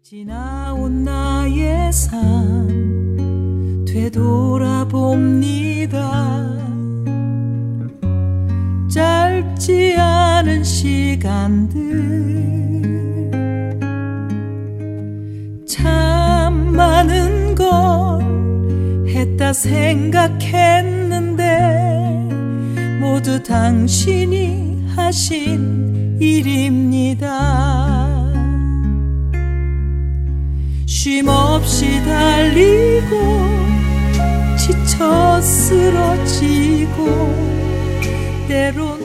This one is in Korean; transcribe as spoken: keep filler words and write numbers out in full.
지나온 나의 삶 되돌아봅니다. 짧지 않은 시간들 참 많은 걸 했다 생각했는데 모두 당신이 하신 일입니다. 쉼없이 달리고 지쳐 쓰러지고 때론